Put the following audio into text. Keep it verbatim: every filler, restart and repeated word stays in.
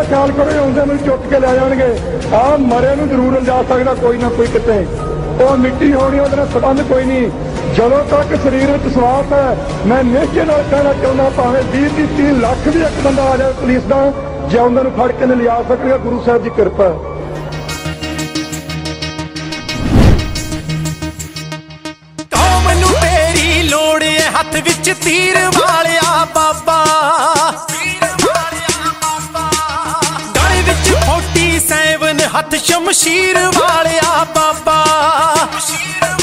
ਇਹਦਾ ਖਿਆਲ ਕਰੋ ਆਉਂਦੇ ਨੂੰ ਚੁੱਕ ਕੇ ਲੈ ਜਾਣਗੇ। ਆਹ ਮਰੇ ਨੂੰ ਜ਼ਰੂਰ ਲਿਜਾ ਸਕਦਾ ਕੋਈ ਨਾ ਕੋਈ ਕਿਤੇ, ਉਹ ਮਿੱਟੀ ਹੋਣੀ ਉਹਦੇ ਨਾਲ ਸੰਬੰਧ ਕੋਈ ਨਹੀਂ। ਜਦੋਂ ਤੱਕ ਸਰੀਰ ਵਿੱਚ ਸਵਾਸ ਹੈ, ਮੈਂ ਨਿਸ਼ਚੇ ਨਾਲ ਕਹਿਣਾ ਚਾਹੁੰਦਾ ਭਾਵੇਂ ਵੀਹ ਤੀਹ ਤੀਹ ਲੱਖ ਵੀ ਇੱਕ ਬੰਦਾ ਆ ਜਾਵੇ ਪੁਲਿਸ ਦਾ, ਜੇ ਉਹਨਾਂ ਨੂੰ ਫੜ ਕੇ ਨਹੀਂ ਲਿਆ ਸਕੇਗਾ, ਗੁਰੂ ਸਾਹਿਬ ਦੀ ਕਿਰਪਾ। ਕੌਮ ਨੂੰ ਤੇਰੀ ਲੋੜ ਏ ਹੱਥ ਵਿੱਚ ਤੀਰ ਵਾਲਿਆ ਬਾਬਾ, ਗਲੇ ਵਿੱਚ ਫੋਰਟੀ ਸੈਵਨ ਹੱਥ ਸ਼ਮਸ਼ੀਰ ਵਾਲਿਆ ਬਾਬਾ।